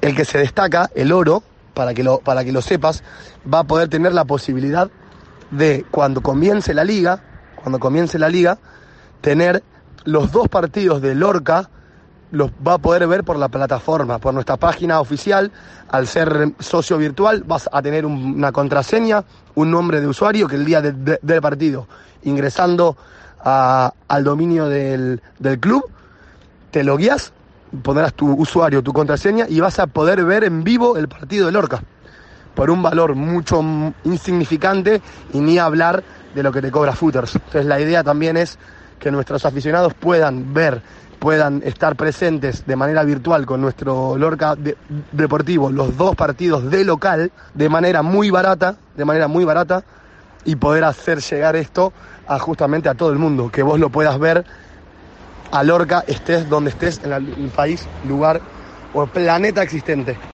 el que se destaca, el oro, para que lo sepas, va a poder tener la posibilidad de, cuando comience la liga, tener los 2 partidos de Lorca, los va a poder ver por la plataforma, por nuestra página oficial. Al ser socio virtual vas a tener una contraseña, un nombre de usuario que el día del partido, ingresando al dominio del club, te logueas, pondrás tu usuario, tu contraseña y vas a poder ver en vivo el partido de Lorca por un valor mucho insignificante, y ni hablar de lo que te cobra Footers. Entonces la idea también es que nuestros aficionados puedan estar presentes de manera virtual con nuestro Lorca Deportivo los 2 partidos de local de manera muy barata, y poder hacer llegar esto justamente a todo el mundo, que vos lo puedas ver a Lorca, estés donde estés, en el país, lugar o planeta existente.